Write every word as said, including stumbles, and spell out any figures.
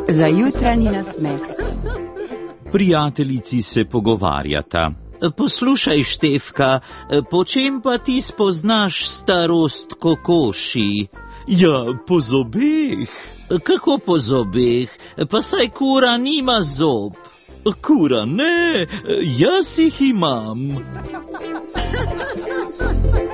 Za jutranji nasmeh. Prijateljici se pogovarjata. Poslušaj, Štefka, po čem pa ti spoznaš starost kokoši? Ja, po zobeh. Kako po zobeh? Pa saj kura nima zob. Kura ne, jaz jih imam.